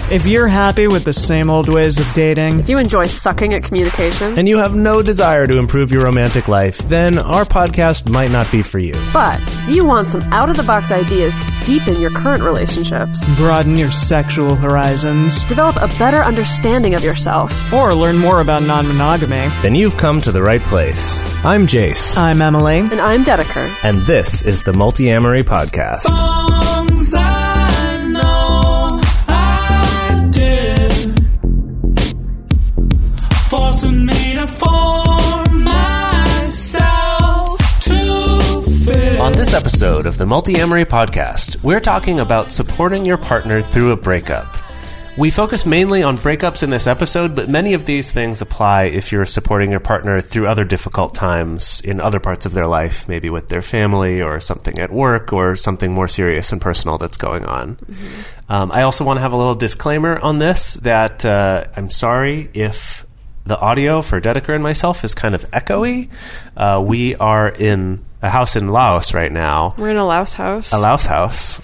If you're happy with the same old ways of dating, If you enjoy sucking at communication, and you have no desire to improve your romantic life, then our podcast might not be for you. but if you want some out-of-the-box ideas to deepen your current relationships, broaden your sexual horizons, develop a better understanding of yourself, or learn more about non-monogamy, Then you've come to the right place. I'm Jace, I'm Emily. and I'm Dedeker. and this is the Multi-Amory Podcast. Songs I know I did, forcing me to form myself to fit. On this episode of the Multi-Amory Podcast, we're talking about supporting your partner through a breakup. We focus mainly on breakups in this episode, but many of these things apply if you're supporting your partner through other difficult times in other parts of their life, maybe with their family or something at work or something more serious and personal that's going on. I also want to have a little disclaimer on this that I'm sorry if the audio for Dedeker and myself is kind of echoey. We are in a house in Laos right now. We're in a Laos house. A Laos house.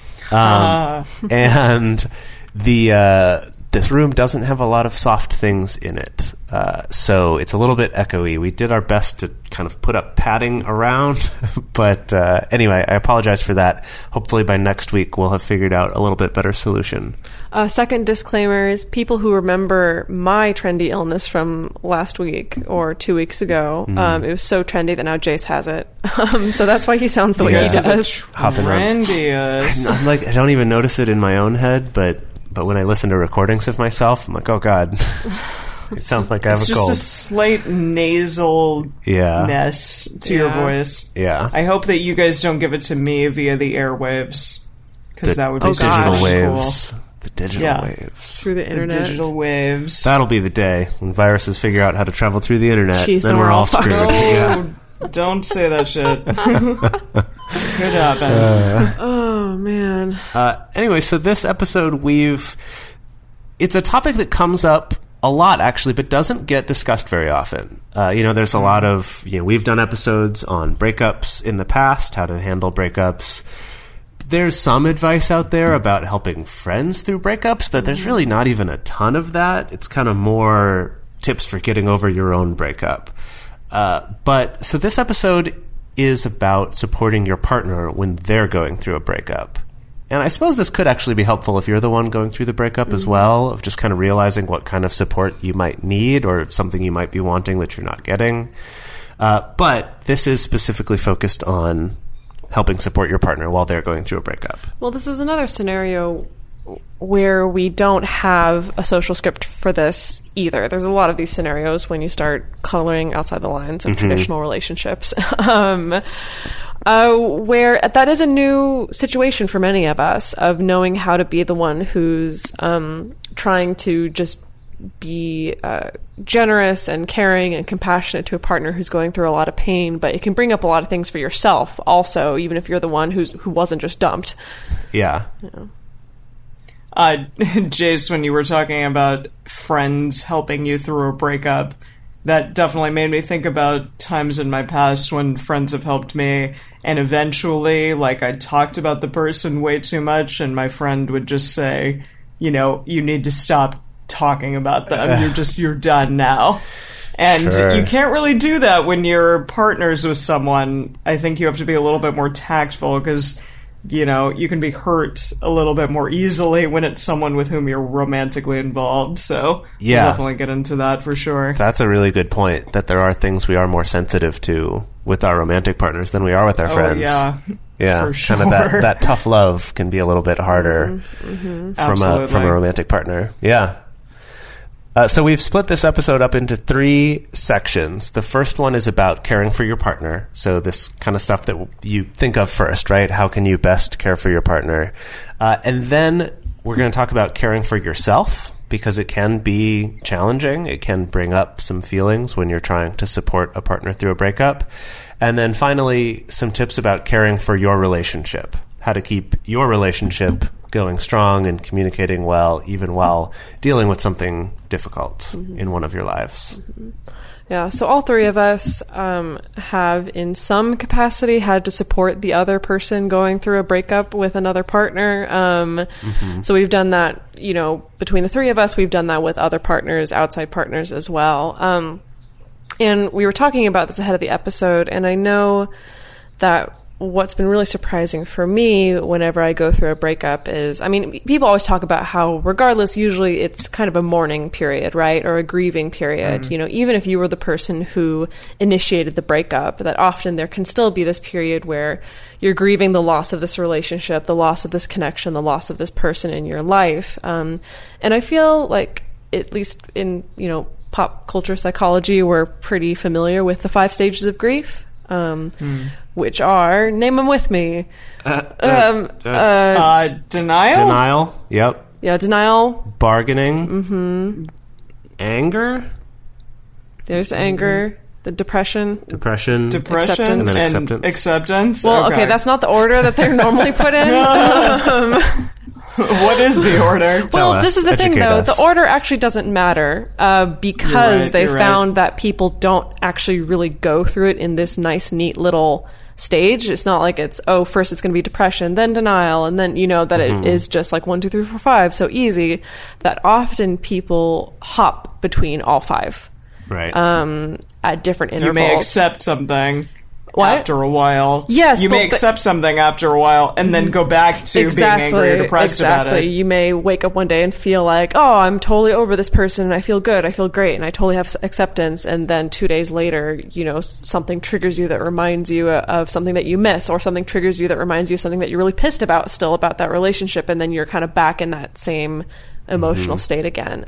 And this room doesn't have a lot of soft things in it. So it's a little bit echoey. We did our best to kind of put up padding around. But anyway, I apologize for that. Hopefully by next week we'll have figured out a little bit better solution. Second disclaimer is people who remember my trendy illness from last week or 2 weeks ago. It was so trendy that now Jace has it. So that's why he sounds the way he Yeah. does. Hopping around. Grandiose. I don't even notice it in my own head, but when I listen to recordings of myself, I'm like, oh God. It sounds like I have It's a just cold. a slight nasal-ness to your Yeah. voice. Yeah. I hope that you guys don't give it to me via the airwaves, because that would be so digital gosh. waves. The digital Yeah. waves. Through the The internet. digital waves. That'll be the day when viruses figure out how to travel through the internet. Jeez, then then we're we're all all fucked. screwed. Yeah. Oh, don't say that shit. Could happen. Oh, man. Anyway, so this episode it's a topic that comes up a lot, actually, but doesn't get discussed very often. There's a lot of, we've done episodes on breakups in the past, how to handle breakups. There's some advice out there about helping friends through breakups, but there's really not even a ton of that. It's kind of more tips for getting over your own breakup. So this episode is about supporting your partner when they're going through a breakup. And I suppose this could actually be helpful if you're the one going through the breakup as well, of just kind of realizing what kind of support you might need or something you might be wanting that you're not getting. But this is specifically focused on helping support your partner while they're going through a breakup. Well, this is another scenario where we don't have a social script for this either. There's a lot of these scenarios when you start coloring outside the lines of traditional relationships. Where that is a new situation for many of us, of knowing how to be the one who's trying to just be generous and caring and compassionate to a partner who's going through a lot of pain, but it can bring up a lot of things for yourself also, even if you're the one who wasn't just dumped. Yeah. Jace, when you were talking about friends helping you through a breakup, that definitely made me think about times in my past when friends have helped me, and eventually, I talked about the person way too much, and my friend would just say, you need to stop talking about them. You're done now. And Sure. you can't really do that when you're partners with someone. I think you have to be a little bit more tactful, because you can be hurt a little bit more easily when it's someone with whom you're romantically involved. So Yeah. we'll definitely get into that for sure. That's a really good point, that there are things we are more sensitive to with our romantic partners than we are with our friends. Oh, Yeah, for sure. kind of that tough love can be a little bit harder from Absolutely. a romantic partner. Yeah. So we've split this episode up into 3 sections. The first one is about caring for your partner. So this kind of stuff that you think of first, right? How can you best care for your partner? And then we're going to talk about caring for yourself, because it can be challenging. It can bring up some feelings when you're trying to support a partner through a breakup. And then finally, some tips about caring for your relationship, how to keep your relationship going strong and communicating well, even while dealing with something difficult in one of your lives. Yeah, so all three of us have, in some capacity, had to support the other person going through a breakup with another partner. So we've done that, you know, between the three of us. We've done that with other partners, outside partners as well. And we were talking about this ahead of the episode, and I know that what's been really surprising for me whenever I go through a breakup is, I mean, people always talk about how regardless, usually it's kind of a mourning period, right? Or a grieving period. You know, even if you were the person who initiated the breakup, that often there can still be this period where you're grieving the loss of this relationship, the loss of this connection, the loss of this person in your life. And I feel like, at least in, you know, pop culture psychology, we're pretty familiar with the 5 stages of grief. Which are, name them with me. Denial? Denial. Yep. Yeah, denial. Bargaining. Anger. There's anger. The depression. Depression. Acceptance. And then and acceptance. acceptance. Well, okay, that's not the order that they're normally put in. What is the order? Tell Well, this us. is the thing, Educate though. us. The order actually doesn't matter because right, they you're right. found that people don't actually really go through it in this nice, neat little stage. It's not like it's, oh, first it's going to be depression, then denial, and then, you know, that it is just like 1, 2, 3, 4, 5, so easy, that often people hop between all 5 Right. at different intervals. You may accept something What? after a while. Yes, you may but- accept something after a while and then go back to being angry or depressed about it. You may wake up one day and feel like, oh, I'm totally over this person and I feel good, I feel great, and I totally have acceptance. And then 2 days later, you know, something triggers you that reminds you of something that you miss, or something triggers you that reminds you of something that you're really pissed about still about that relationship. And then you're kind of back in that same emotional state again.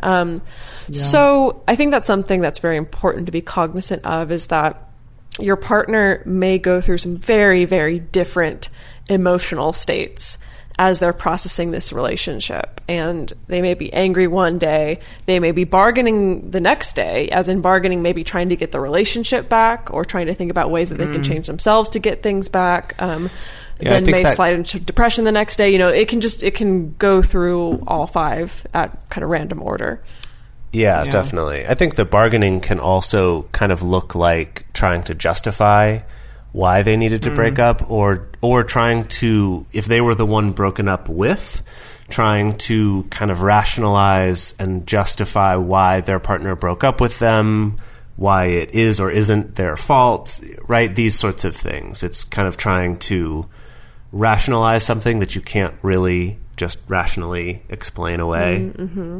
So I think that's something that's very important to be cognizant of, is that your partner may go through some very, very different emotional states as they're processing this relationship. And they may be angry one day, they may be bargaining the next day, as in bargaining, maybe trying to get the relationship back, or trying to think about ways that they can change themselves to get things back. Then I think may that- slide into depression the next day. You know, it can go through all 5 at kind of random order. Yeah, definitely. I think the bargaining can also kind of look like trying to justify why they needed to break up, or trying to, if they were the one broken up with, trying to kind of rationalize and justify why their partner broke up with them, why it is or isn't their fault, right? These sorts of things. It's kind of trying to rationalize something that you can't really just rationally explain away.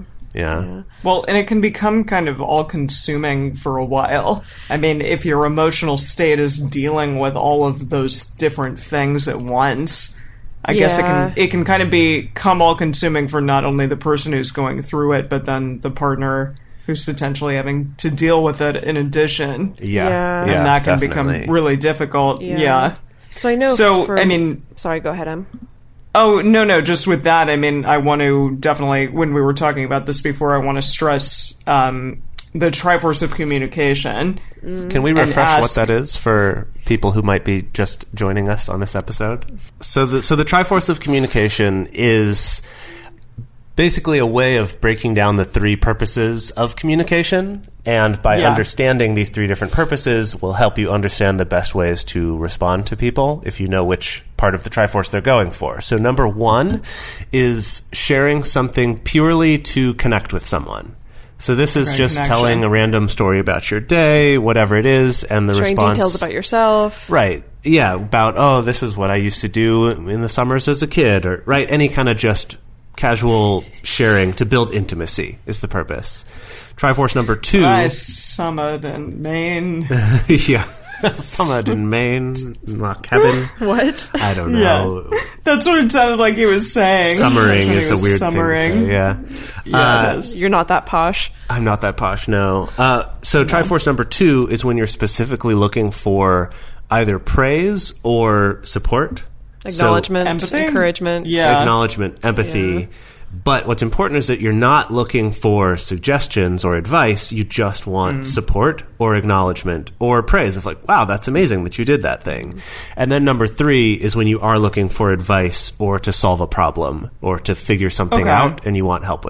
Yeah. Well, and it can become kind of all-consuming for a while. I mean, if your emotional state is dealing with all of those different things at once, I guess it can kind of become all-consuming for not only the person who's going through it, but then the partner who's potentially having to deal with it in addition. Yeah. And that can definitely. become really difficult. Yeah. So I know. Sorry, go ahead, Em. Oh, no, just with that, I mean, I want to definitely, when we were talking about this before, I want to stress the Triforce of Communication. Can we refresh ask- what that is for people who might be just joining us on this episode? So the Triforce of Communication is basically a way of breaking down the 3 purposes of communication, and by understanding these 3 different purposes will help you understand the best ways to respond to people if you know which part of the Triforce they're going for. So number 1 is sharing something purely to connect with someone. So this is just connection. telling a random story about your day, whatever it is, and the Sharing response... details about yourself. Right. Yeah, about, oh, this is what I used to do in the summers as a kid, or, right, any kind of just casual sharing to build intimacy is the purpose. Triforce number 2... I summoned in Maine. Yeah. Summit in Maine, Kevin. What? I don't know. Yeah. That's what it sounded like he was saying. Summering He is a was weird summering. thing to say, yeah. Yeah, it is. You're not that posh. I'm not that posh, no. So Triforce number 2 is when you're specifically looking for either praise or support. Acknowledgement, empathy? encouragement. Yeah. Acknowledgement, empathy. Yeah. But what's important is that you're not looking for suggestions or advice. You just want support or acknowledgement or praise of like, wow, that's amazing that you did that thing. And then number 3 is when you are looking for advice or to solve a problem or to figure something Okay. out and you want help with that.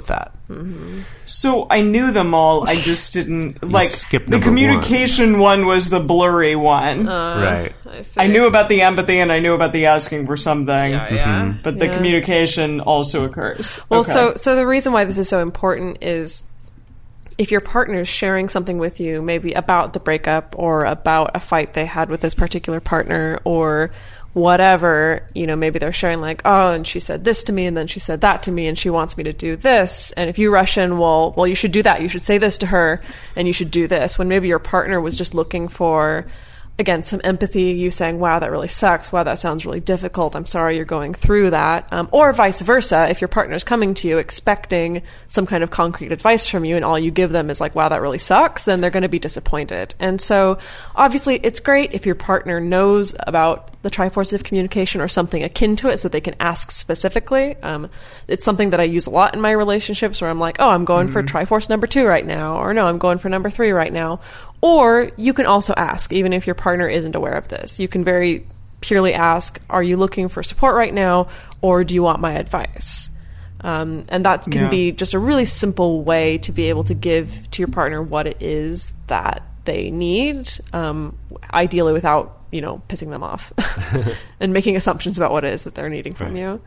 So I knew them all. I just didn't like skipped the number communication one was the blurry one. Right. I I knew about the empathy and I knew about the asking for something. Yeah. But the communication also occurs. Well, Okay. so the reason why this is so important is if your partner is sharing something with you, maybe about the breakup or about a fight they had with this particular partner or whatever, maybe they're sharing like, oh, and she said this to me and then she said that to me and she wants me to do this. And if you rush in, well, you should do that. You should say this to her and you should do this. When maybe your partner was just looking for, again, some empathy, you saying, wow, that really sucks. Wow, that sounds really difficult. I'm sorry you're going through that. Or vice versa. If your partner's coming to you expecting some kind of concrete advice from you and all you give them is like, wow, that really sucks, then they're going to be disappointed. And so obviously it's great if your partner knows about the Triforce of communication or something akin to it so they can ask specifically. It's something that I use a lot in my relationships where I'm like, oh, I'm going for Triforce number 2 right now. Or no, I'm going for number 3 right now. Or you can also ask, even if your partner isn't aware of this. You can very purely ask, are you looking for support right now, or do you want my advice? And that can be just a really simple way to be able to give to your partner what it is that they need, ideally without, pissing them off and making assumptions about what it is that they're needing from you.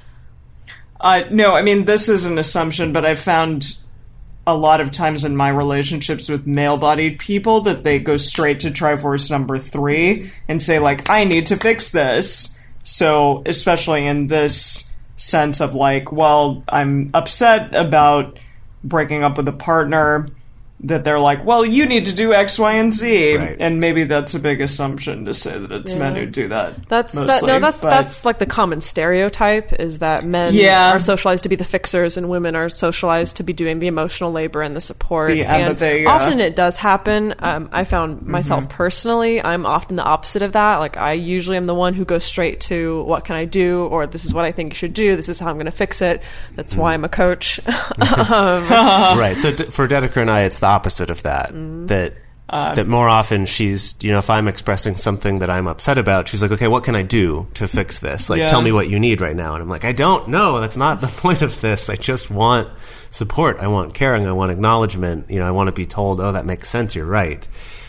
No, I mean, this is an assumption, but I've found a lot of times in my relationships with male-bodied people that they go straight to Triforce number 3 and say, like, I need to fix this. So, especially in this sense of, like, well, I'm upset about breaking up with a partner, that they're like, well, you need to do X, Y, and Z. Right. And maybe that's a big assumption to say that it's men who do that. That's mostly, that's like the common stereotype is that men are socialized to be the fixers and women are socialized to be doing the emotional labor and the support. The empathy, and often it does happen. I found myself personally, I'm often the opposite of that. Like I usually am the one who goes straight to what can I do, or this is what I think you should do. This is how I'm going to fix it. That's why I'm a coach. Right. So for Dedeker and I, it's the opposite of that. That more often she's, if I'm expressing something that I'm upset about, she's like, okay, what can I do to fix this? Like, tell me what you need right now. And I'm like, I don't know. That's not the point of this. I just want support. I want caring. I want acknowledgement. I want to be told, oh, that makes sense. You're right.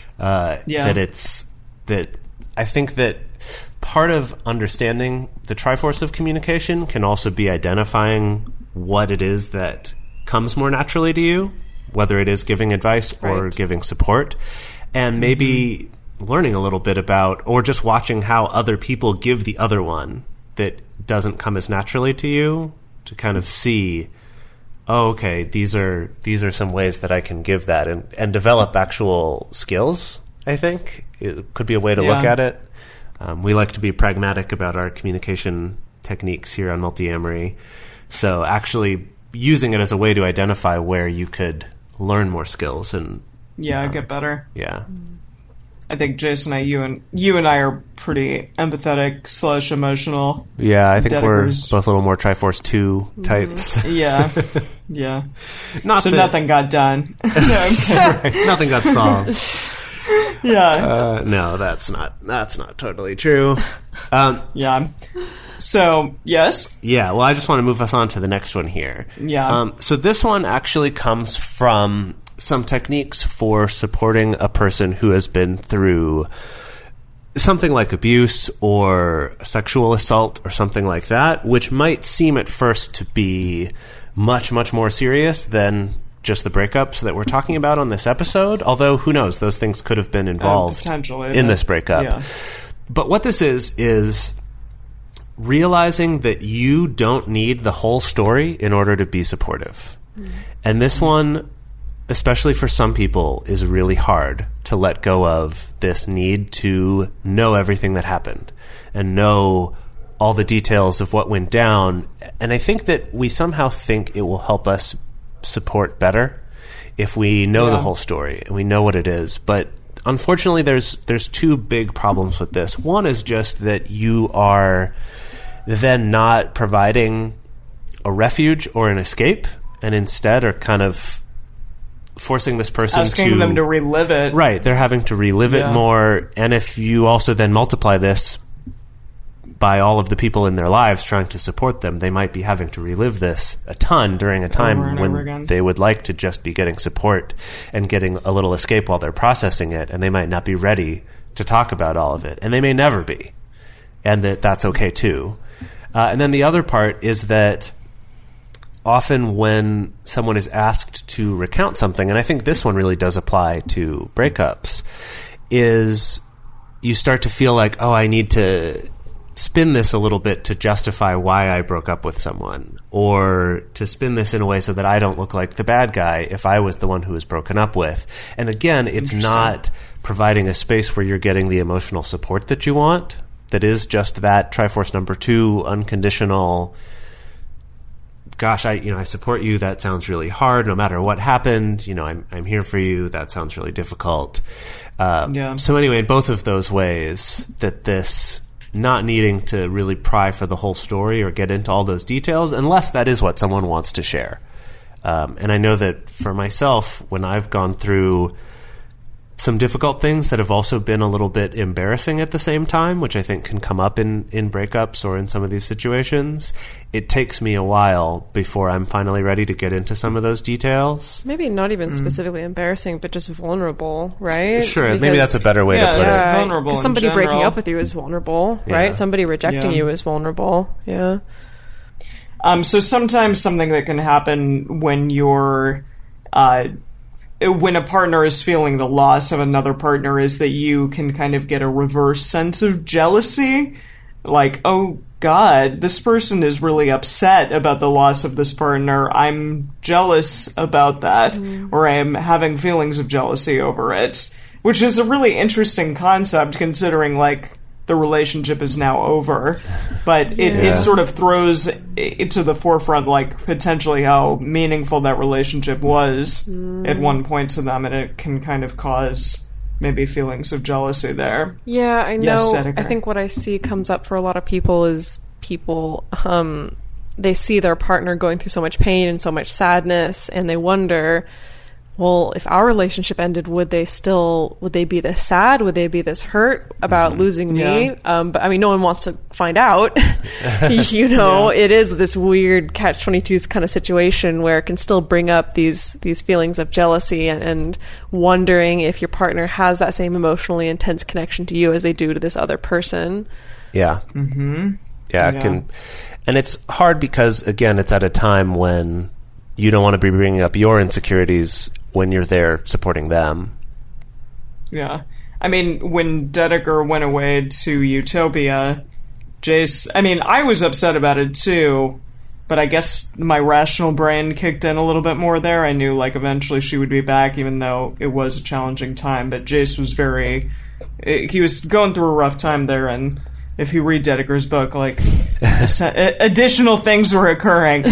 That I think that part of understanding the Triforce of communication can also be identifying what it is that comes more naturally to you, whether it is giving advice or giving support, and maybe learning a little bit about, or just watching how other people give the other one that doesn't come as naturally to you, to kind of see, oh, okay, these are some ways that I can give that and develop actual skills, I think. It could be a way to look at it. We like to be pragmatic about our communication techniques here on Multiamory. So actually using it as a way to identify where you could learn more skills and get better. Yeah. I think Jason, you and I are pretty empathetic / emotional. Yeah, I think Dedekers. we're both a little more Triforce 2 types. Yeah. Nothing got done. No, I'm kidding. Right. Nothing got solved. Yeah. No, that's not totally true. Yeah. So, yes? Yeah, well, I just want to move us on to the next one here. Yeah. So this one actually comes from some techniques for supporting a person who has been through something like abuse or sexual assault or something like that, which might seem at first to be much, much more serious than just the breakups that we're talking about on this episode, although who knows, those things could have been involved in this breakup. Yeah. But what this is realizing that you don't need the whole story in order to be supportive. And this one, especially for some people, is really hard to let go of this need to know everything that happened and know all the details of what went down. And I think that we somehow think it will help us support better if we know the whole story and we know what it is. But unfortunately, there's two big problems with this. One is just that you are then not providing a refuge or an escape, and instead are kind of forcing this person asking them to relive it. Right, they're having to relive it more. And if you also then multiply this by all of the people in their lives trying to support them, they might be having to relive this a ton during a time Over and over again. when they would like to just be getting support and getting a little escape while they're processing it, and they might not be ready to talk about all of it, and they may never be, and that's okay too. And then the other part is that often when someone is asked to recount something, and I think this one really does apply to breakups, is you start to feel like, oh, I need to spin this a little bit to justify why I broke up with someone, or to spin this in a way so that I don't look like the bad guy if I was the one who was broken up with. And again, it's not providing a space where you're getting the emotional support that you want. That is just that Triforce number 2 unconditional, gosh, I support you. That sounds really hard. No matter what happened, I'm here for you. That sounds really difficult. So anyway, in both of those ways, that this not needing to really pry for the whole story or get into all those details, unless that is what someone wants to share. And I know that for myself, when I've gone through some difficult things that have also been a little bit embarrassing at the same time, which I think can come up in breakups or in some of these situations, it takes me a while before I'm finally ready to get into some of those details. Maybe not even specifically embarrassing, but just vulnerable, right? Sure, maybe that's a better way to put it's it. vulnerable. 'Cause in somebody breaking general. up with you is vulnerable, right? Yeah. Somebody rejecting Yeah. you is vulnerable. Yeah. So sometimes something that can happen when when a partner is feeling the loss of another partner is that you can kind of get a reverse sense of jealousy. Like, oh God, this person is really upset about the loss of this partner. I'm jealous about that, or I am having feelings of jealousy over it, which is a really interesting concept considering, like, the relationship is now over, but it sort of throws it to the forefront, like, potentially how meaningful that relationship was at one point to them, and it can kind of cause maybe feelings of jealousy there. Yeah, I know. Yes, Dedeker. I think what I see comes up for a lot of people is people, they see their partner going through so much pain and so much sadness, and they wonder, well, if our relationship ended, would they be this sad? Would they be this hurt about losing me? Yeah. But I mean, no one wants to find out. It is this weird catch-22 kind of situation where it can still bring up these feelings of jealousy and wondering if your partner has that same emotionally intense connection to you as they do to this other person. Yeah. Mm-hmm. Yeah, it can. And it's hard because, again, it's at a time when you don't want to be bringing up your insecurities when you're there supporting them. Yeah. I mean, when Dedeker went away to Utopia, Jace... I mean, I was upset about it too, but I guess my rational brain kicked in a little bit more there. I knew, like, eventually she would be back, even though it was a challenging time. But Jace was he was going through a rough time there, and if you read Dedeker's book, like, additional things were occurring.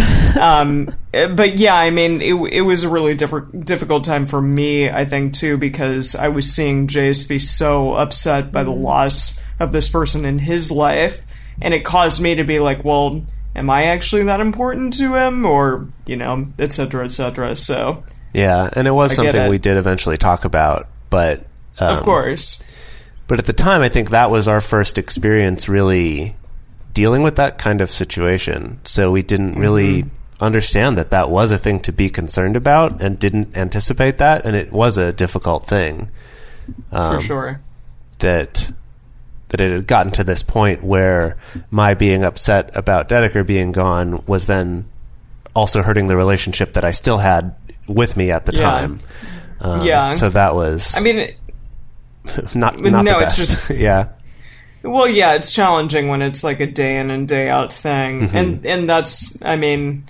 But yeah, I mean, it was a really difficult time for me, I think, too, because I was seeing Jace be so upset by the loss of this person in his life, and it caused me to be like, well, am I actually that important to him? Or, et cetera, et cetera. So, yeah, and it was I get something it. we did eventually talk about, but... of course. But at the time, I think that was our first experience really dealing with that kind of situation. So we didn't really understand that was a thing to be concerned about and didn't anticipate that. And it was a difficult thing. For sure. That it had gotten to this point where my being upset about Dedeker being gone was then also hurting the relationship that I still had with me at the time. So that was... I mean... not the no, best. it's just... yeah. Well, yeah, it's challenging when it's like a day in and day out thing. And that's, I mean,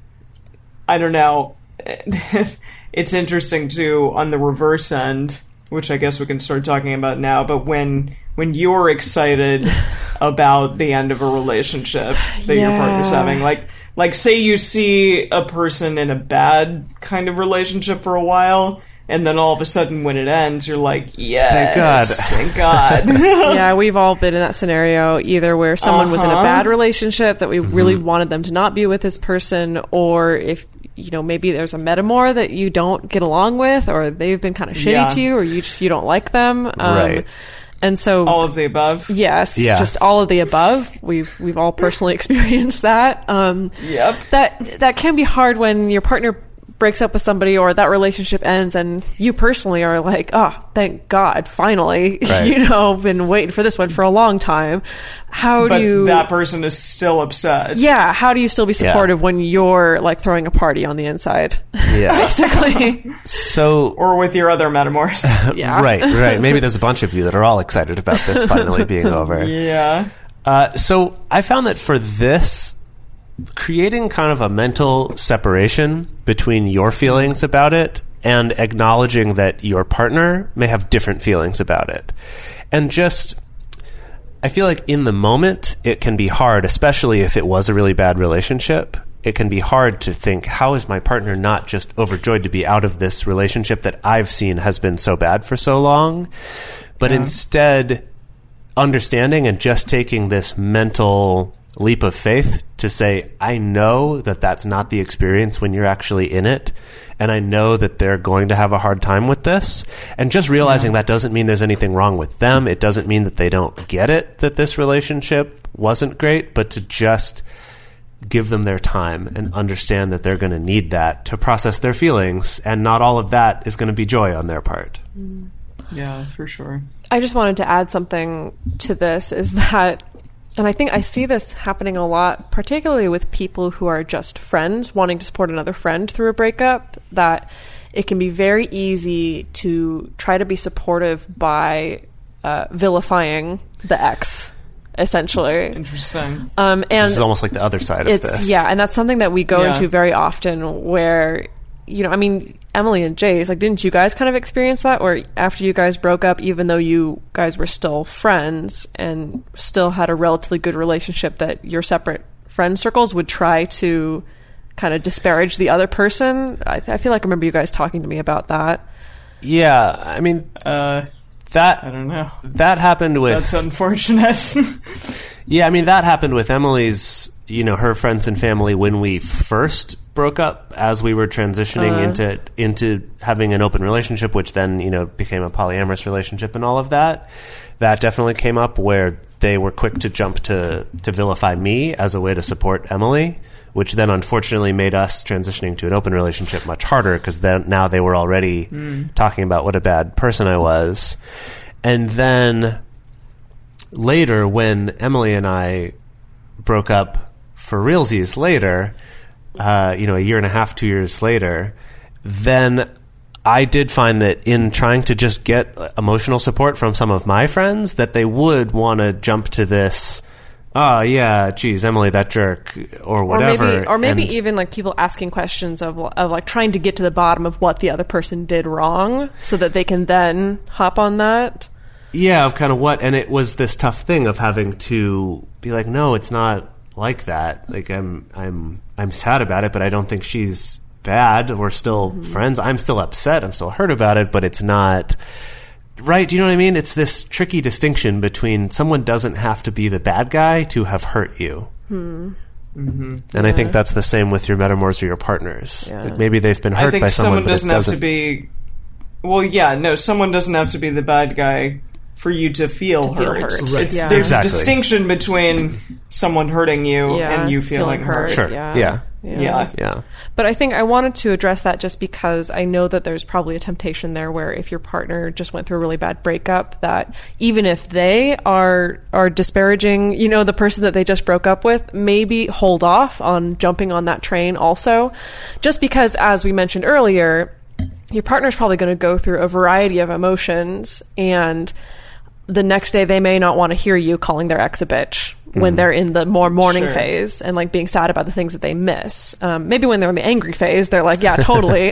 I don't know. It's interesting, too, on the reverse end, which I guess we can start talking about now, but when you're excited about the end of a relationship that your partner's having, like say you see a person in a bad kind of relationship for a while, and then all of a sudden when it ends, you're like, yes, thank God. Yeah, we've all been in that scenario, either where someone was in a bad relationship that we really wanted them to not be with this person, or if, maybe there's a metamor that you don't get along with, or they've been kind of shitty to you, or you don't like them. Right. And so All of the above. yes, Yeah. just all of the above. We've all personally experienced that. Yep. That can be hard when your partner breaks up with somebody or that relationship ends and you personally are like, oh, thank God, finally, Right. been waiting for this one for a long time. How But do you... that person is still upset. Yeah, how do you still be supportive when you're like throwing a party on the inside? Yeah. Basically. So Or with your other metamors. Yeah. right. Maybe there's a bunch of you that are all excited about this finally being over. Yeah. So I found that for this, creating kind of a mental separation between your feelings about it and acknowledging that your partner may have different feelings about it. And just, I feel like in the moment, it can be hard, especially if it was a really bad relationship. It can be hard to think, how is my partner not just overjoyed to be out of this relationship that I've seen has been so bad for so long? But instead, understanding and just taking this mental leap of faith to say, I know that that's not the experience when you're actually in it, and I know that they're going to have a hard time with this, and just realizing that doesn't mean there's anything wrong with them. It doesn't mean that they don't get it, that this relationship wasn't great, but to just give them their time and understand that they're going to need that to process their feelings, and not all of that is going to be joy on their part. Yeah, for sure. I just wanted to add something to this is that, and I think I see this happening a lot, particularly with people who are just friends wanting to support another friend through a breakup, that it can be very easy to try to be supportive by vilifying the ex, essentially. Interesting. And This is almost like the other side of this. Yeah, and that's something that we go Yeah. into very often where, I mean, Emily and Jay's, like, didn't you guys kind of experience that? Or after you guys broke up, even though you guys were still friends and still had a relatively good relationship, that your separate friend circles would try to kind of disparage the other person? I feel like I remember you guys talking to me about that. Yeah, I mean, I that don't know. that happened with That's unfortunate. yeah, I mean that happened with Emily's, her friends and family when we first broke up, as we were transitioning into having an open relationship, which then became a polyamorous relationship and all of that. That definitely came up where they were quick to jump to vilify me as a way to support Emily, which then unfortunately made us transitioning to an open relationship much harder, because then now they were already talking about what a bad person I was. And then later, when Emily and I broke up for realsies later, a year and a half, 2 years later, then I did find that in trying to just get emotional support from some of my friends, that they would want to jump to this, oh yeah, geez, Emily, that jerk, or whatever. Or maybe even like people asking questions of like trying to get to the bottom of what the other person did wrong so that they can then hop on that. Yeah, of kind of what, and it was this tough thing of having to be like, no, it's not like that. Like I'm sad about it, but I don't think she's bad. We're still friends. I'm still upset. I'm still hurt about it, but it's not right. Do you know what I mean? It's this tricky distinction between someone doesn't have to be the bad guy to have hurt you. And I think that's the same with your metamors or your partners. Yeah. Like maybe they've been hurt I think by someone, someone but doesn't it have doesn't to be. Well, yeah, no, someone doesn't have to be the bad guy for you to feel feel hurt. hurt. It's, Yeah. There's Exactly. a distinction between someone hurting you Yeah, and you feeling hurt. Sure. Yeah. Yeah. But I think I wanted to address that just because I know that there's probably a temptation there where if your partner just went through a really bad breakup, that even if they are disparaging, the person that they just broke up with, maybe hold off on jumping on that train also. Just because, as we mentioned earlier, your partner's probably going to go through a variety of emotions, and the next day they may not want to hear you calling their ex a bitch when they're in the more mourning Sure. phase and like being sad about the things that they miss. Maybe when they're in the angry phase, they're like, yeah, totally.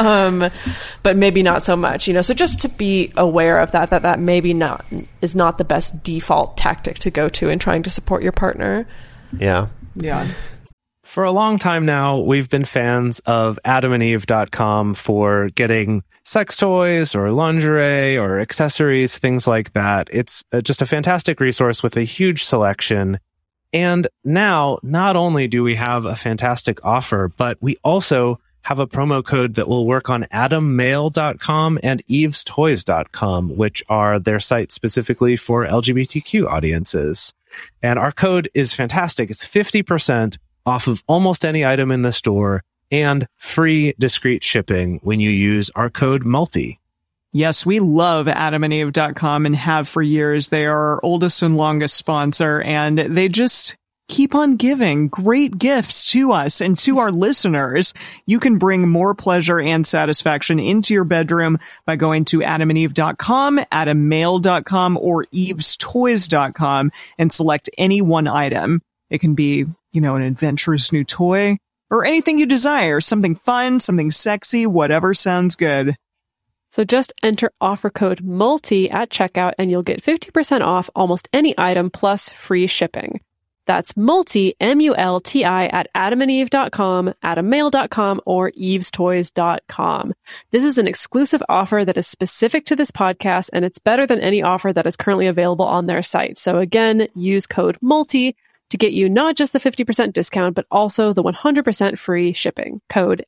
But maybe not so much, so just to be aware of that maybe is not the best default tactic to go to in trying to support your partner. Yeah. Yeah. For a long time now, we've been fans of adamandeve.com for getting sex toys or lingerie or accessories, things like that. It's just a fantastic resource with a huge selection. And now, not only do we have a fantastic offer, but we also have a promo code that will work on AdamMail.com and EvesToys.com, which are their sites specifically for LGBTQ audiences. And our code is fantastic. It's 50% off of almost any item in the store and free discreet shipping when you use our code MULTI. Yes, we love AdamandEve.com and have for years. They are our oldest and longest sponsor, and they just keep on giving great gifts to us and to our listeners. You can bring more pleasure and satisfaction into your bedroom by going to AdamandEve.com, AdamMail.com, or EvesToys.com and select any one item. It can be, an adventurous new toy or anything you desire, something fun, something sexy, whatever sounds good. So just enter offer code MULTI at checkout and you'll get 50% off almost any item plus free shipping. That's MULTI, M-U-L-T-I, at AdamandEve.com, AdamMail.com, or EvesToys.com. This is an exclusive offer that is specific to this podcast, and it's better than any offer that is currently available on their site. So again, use code MULTI to get you not just the 50% discount, but also the 100% free shipping. Code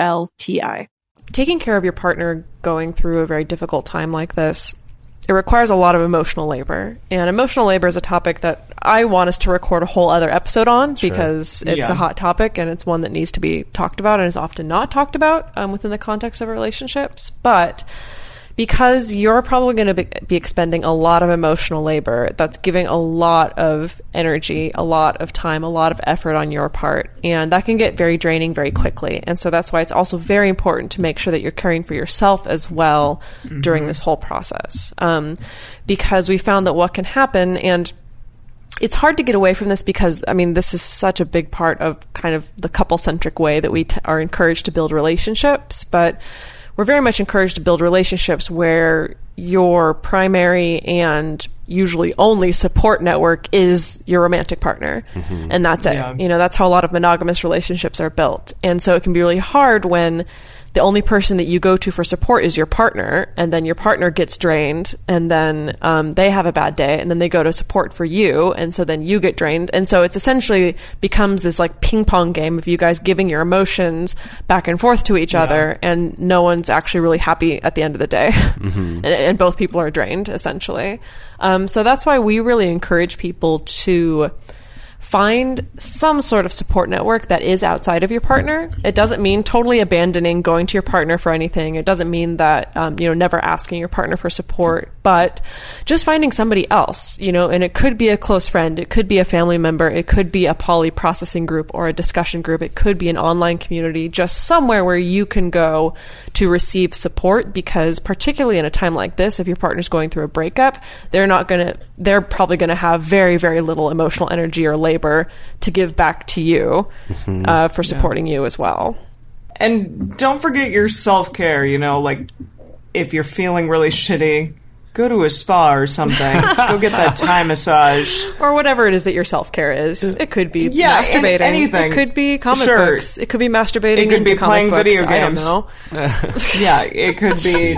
MULTI. Taking care of your partner going through a very difficult time like this, it requires a lot of emotional labor. And emotional labor is a topic that I want us to record a whole other episode on because it's a hot topic and it's one that needs to be talked about and is often not talked about within the context of relationships. But because you're probably going to be expending a lot of emotional labor, that's giving a lot of energy, a lot of time, a lot of effort on your part. And that can get very draining very quickly. And so that's why it's also very important to make sure that you're caring for yourself as well during this whole process. Because we found that what can happen, and it's hard to get away from this because, this is such a big part of kind of the couple-centric way that we are encouraged to build relationships, but we're very much encouraged to build relationships where your primary and usually only support network is your romantic partner. And that's it. Yeah. That's how a lot of monogamous relationships are built. And so it can be really hard when the only person that you go to for support is your partner, and then your partner gets drained, and then they have a bad day, and then they go to support for you, and so then you get drained. And so it's essentially becomes this like ping pong game of you guys giving your emotions back and forth to each other, and no one's actually really happy at the end of the day. And both people are drained, essentially. So that's why we really encourage people to find some sort of support network that is outside of your partner. It doesn't mean totally abandoning going to your partner for anything. It doesn't mean that, never asking your partner for support, but just finding somebody else, and it could be a close friend. It could be a family member. It could be a poly processing group or a discussion group. It could be an online community, just somewhere where you can go to receive support, because particularly in a time like this, if your partner's going through a breakup, they're probably going to have very, very little emotional energy or labor to give back to you for supporting you as well. And don't forget your self-care, like if you're feeling really shitty, go to a spa or something. Go get that Thai massage. Or whatever it is that your self-care is. It could be masturbating. Anything. It could be comic books. It could be masturbating. It could be playing video games. I don't know. Yeah, it could be,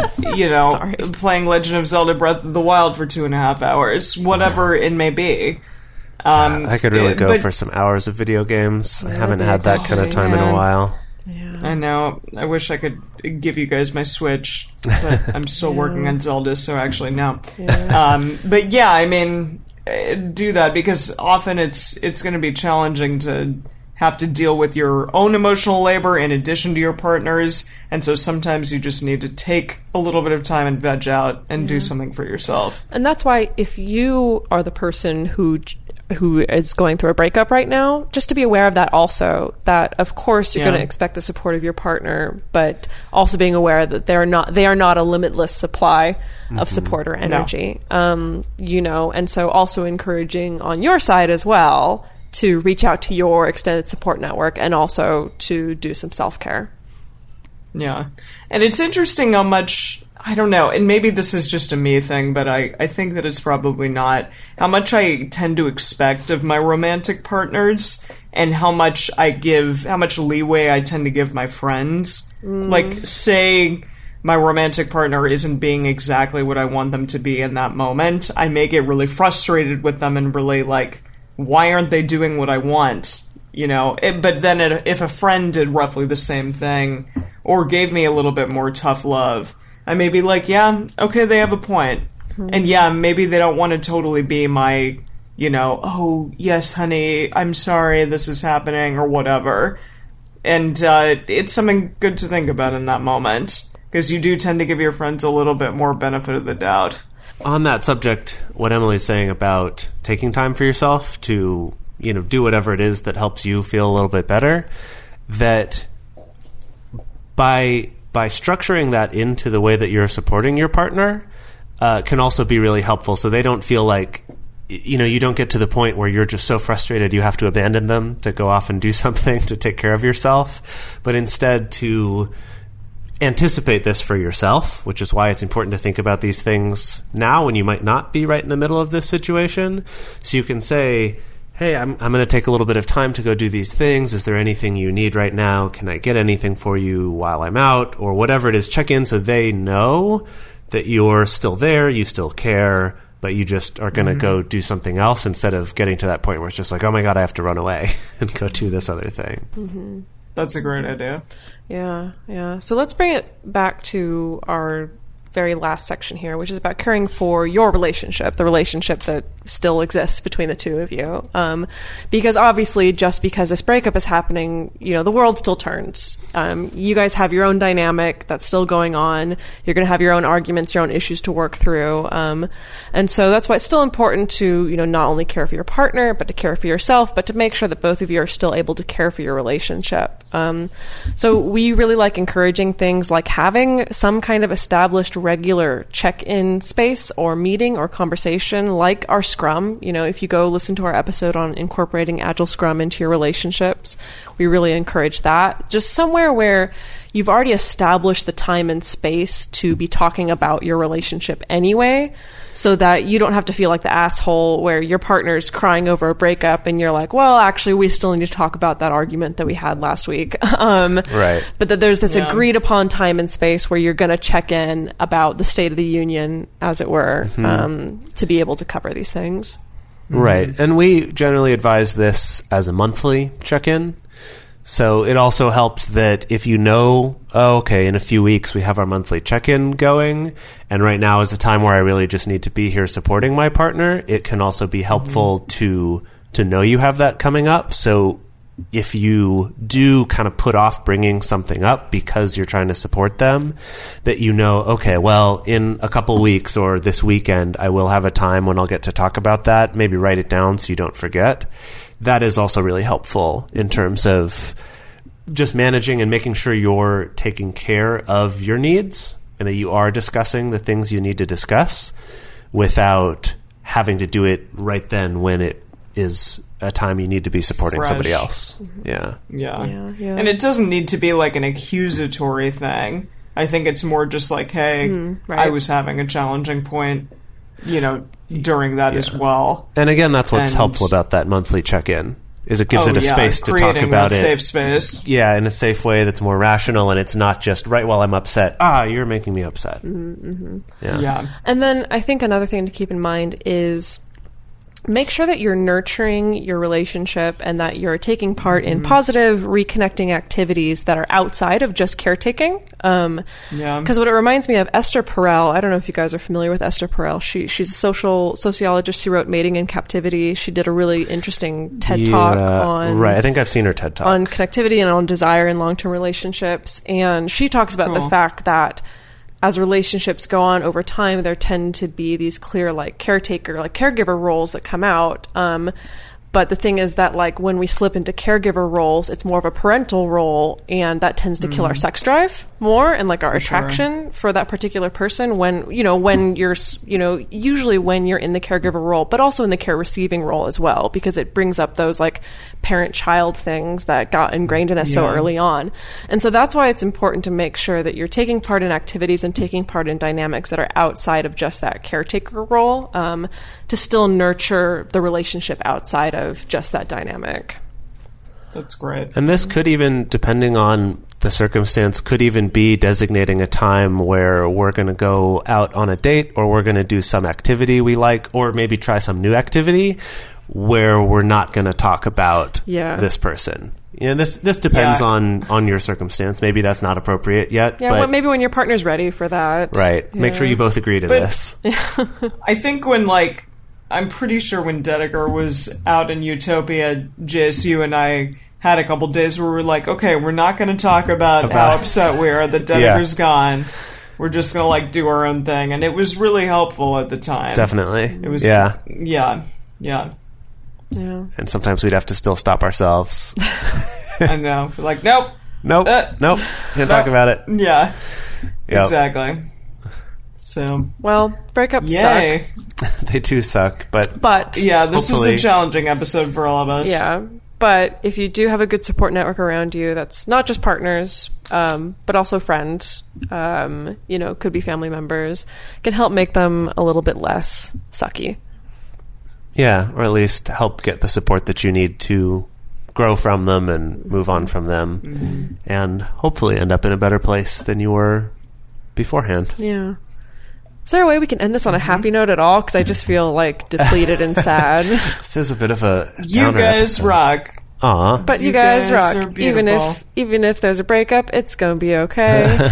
playing Legend of Zelda Breath of the Wild for 2.5 hours. Whatever it may be. I could really go for some hours of video games. I haven't had that kind of time in a while. Yeah. I know. I wish I could give you guys my Switch, but I'm still working on Zelda, so actually no. Yeah. But yeah, do that, because often it's going to be challenging to have to deal with your own emotional labor in addition to your partner's, and so sometimes you just need to take a little bit of time and veg out and do something for yourself. And that's why if you are the person who is going through a breakup right now, just to be aware of that also, that of course you're going to expect the support of your partner, but also being aware that they are not a limitless supply of support or energy. No. And so also encouraging on your side as well to reach out to your extended support network and also to do some self-care. Yeah. And it's interesting how much, I don't know, and maybe this is just a me thing, but I think that it's probably not, how much I tend to expect of my romantic partners and how much leeway I tend to give my friends. Like, say my romantic partner isn't being exactly what I want them to be in that moment, I may get really frustrated with them and really like, why aren't they doing what I want? But then if a friend did roughly the same thing or gave me a little bit more tough love, I may be like, yeah, okay, they have a point. And yeah, maybe they don't want to totally be my, oh, yes, honey, I'm sorry this is happening or whatever. And it's something good to think about in that moment, because you do tend to give your friends a little bit more benefit of the doubt. On that subject, what Emily's saying about taking time for yourself to, do whatever it is that helps you feel a little bit better, that by structuring that into the way that you're supporting your partner can also be really helpful, so they don't feel like, you don't get to the point where you're just so frustrated you have to abandon them to go off and do something to take care of yourself, but instead to anticipate this for yourself, which is why it's important to think about these things now when you might not be right in the middle of this situation. So you can say, hey, I'm going to take a little bit of time to go do these things. Is there anything you need right now? Can I get anything for you while I'm out? Or whatever it is, check in so they know that you're still there, you still care, but you just are going to go do something else instead of getting to that point where it's just like, oh my God, I have to run away and go do this other thing. That's a great idea. Yeah. So let's bring it back to our very last section here, which is about caring for your relationship, the relationship that still exists between the two of you. Because obviously, just because this breakup is happening, the world still turns. You guys have your own dynamic that's still going on. You're going to have your own arguments, your own issues to work through. And so that's why it's still important to, not only care for your partner, but to care for yourself, but to make sure that both of you are still able to care for your relationship. So we really like encouraging things like having some kind of established regular check-in space or meeting or conversation, like our Scrum. If you go listen to our episode on incorporating Agile Scrum into your relationships, we really encourage that. Just somewhere where you've already established the time and space to be talking about your relationship anyway, so that you don't have to feel like the asshole where your partner's crying over a breakup and you're like, well, actually, we still need to talk about that argument that we had last week. Right. But that there's this agreed upon time and space where you're going to check in about the state of the union, as it were, to be able to cover these things. Right. And we generally advise this as a monthly check-in. So it also helps that if in a few weeks we have our monthly check-in going, and right now is a time where I really just need to be here supporting my partner, it can also be helpful to know you have that coming up. So if you do kind of put off bringing something up because you're trying to support them, that okay, well, in a couple weeks or this weekend, I will have a time when I'll get to talk about that. Maybe write it down so you don't forget. That is also really helpful in terms of just managing and making sure you're taking care of your needs and that you are discussing the things you need to discuss without having to do it right then when it is a time you need to be supporting somebody else. Yeah. And it doesn't need to be like an accusatory thing. I think it's more just like, hey, right. I was having a challenging point, during that as well. And again, that's what's helpful about that monthly check-in, is it gives it a space to talk about it. Safe space. Yeah, in a safe way that's more rational, and it's not just right while I'm upset, you're making me upset. Yeah. And then I think another thing to keep in mind is make sure that you're nurturing your relationship and that you're taking part in positive reconnecting activities that are outside of just caretaking. Because what it reminds me of, Esther Perel, I don't know if you guys are familiar with Esther Perel. She's a sociologist. She wrote Mating in Captivity. She did a really interesting TED Talk on... Right, I think I've seen her TED Talk. On connectivity and on desire in long-term relationships. And she talks about the fact that as relationships go on over time, there tend to be these clear, caregiver roles that come out. But the thing is that, when we slip into caregiver roles, it's more of a parental role, and that tends to kill our sex drive more and, our attraction for that particular person when you're, usually when you're in the caregiver role, but also in the care receiving role as well, because it brings up those, parent-child things that got ingrained in us so early on. And so that's why it's important to make sure that you're taking part in activities and taking part in dynamics that are outside of just that caretaker role, to still nurture the relationship outside of just that dynamic. That's great. And this could even, depending on the circumstance, could even be designating a time where we're going to go out on a date, or we're going to do some activity we like, or maybe try some new activity where we're not going to talk about Yeah. this person. You know, this depends Yeah. on your circumstance. Maybe that's not appropriate yet. Yeah, but, well, maybe when your partner's ready for that. right. Make sure Yeah. you both agree to But- this. I think when, like, I'm pretty sure when Dedeker was out in Utopia, JSU and I had a couple days where we were like, okay, we're not going to talk about how upset we are that Dedeker's gone. We're just going to, like, do our own thing. And it was really helpful at the time. Definitely. It was, yeah. Yeah. Yeah. And sometimes we'd have to still stop ourselves. I know. We're like, nope. Nope. Nope. Can't talk about it. Yeah. Yep. Exactly. So, Well, breakups yay. suck. They do suck, but But Yeah, this was Hopefully- a challenging episode for all of us. yeah. But if you do have a good support network around you, that's not just partners, but also friends, could be family members, can help make them a little bit less sucky. yeah, or at least help get the support that you need to grow from them and move on from them, and hopefully end up in a better place than you were beforehand. Yeah. Is there a way we can end this on a happy note at all? Because I just feel like depleted and sad. This is a bit of a You downer guys episode. rock. Aw. But you You guys guys rock. are beautiful. Even if there's a breakup, it's gonna be okay.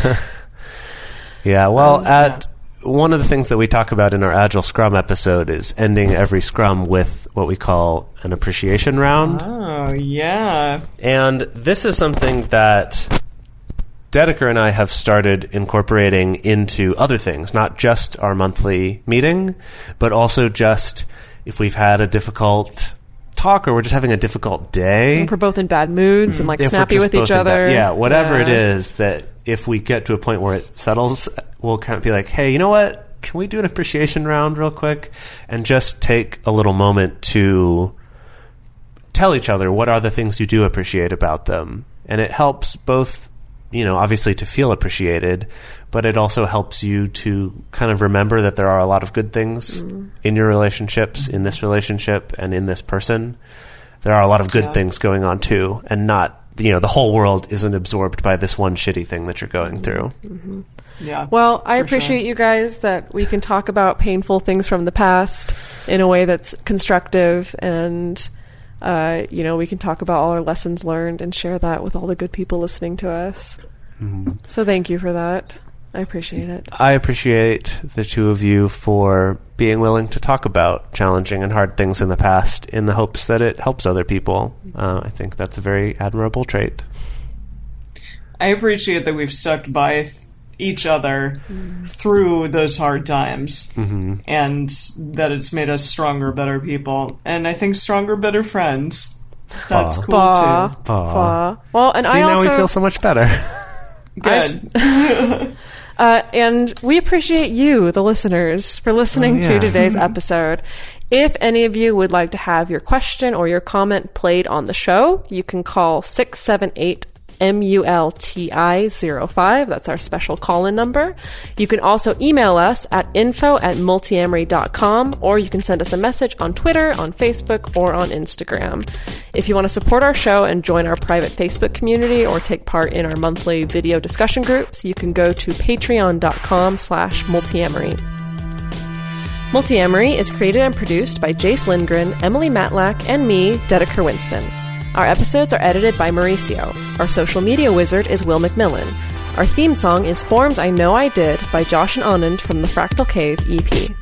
Yeah, well, Yeah. at one of the things that we talk about in our Agile Scrum episode is ending every Scrum with what we call an appreciation round. Oh, yeah. And this is something that Dedeker and I have started incorporating into other things, not just our monthly meeting, but also just if we've had a difficult talk or we're just having a difficult day. If we're both in bad moods and like If we're snappy just with both each in other. bed- yeah, whatever it Yeah. is, that if we get to a point where it settles, we'll kind of be like, hey, you know what? Can we do an appreciation round real quick? And just take a little moment to tell each other what are the things you do appreciate about them. And it helps both, obviously to feel appreciated, but it also helps you to kind of remember that there are a lot of good things in your relationships, in this relationship, and in this person. There are a lot of good things going on too, and not, the whole world isn't absorbed by this one shitty thing that you're going through. Yeah. Well, I For sure. appreciate you guys that we can talk about painful things from the past in a way that's constructive, and we can talk about all our lessons learned and share that with all the good people listening to us. So thank you for that. I appreciate it. I appreciate the two of you for being willing to talk about challenging and hard things in the past in the hopes that it helps other people. I think that's a very admirable trait. I appreciate that we've stuck by each other through those hard times, and that it's made us stronger, better people, and I think stronger, better friends. That's Aw. cool Bah. too. Bah. Well, and See, I now also we feel so much better. Good. and we appreciate you, the listeners, for listening to today's episode. If any of you would like to have your question or your comment played on the show, you can call 678 MULTI05. That's our special call-in number. You can also email us at info@multiamory.com, or you can send us a message on Twitter, on Facebook, or on Instagram. If you want to support our show and join our private Facebook community or take part in our monthly video discussion groups, you can go to patreon.com/multiamory. Multiamory is created and produced by Jace Lindgren, Emily Matlack, and me, Dedeker Winston. Our episodes are edited by Mauricio. Our social media wizard is Will McMillan. Our theme song is Forms I Know I Did by Josh and Anand from the Fractal Cave EP.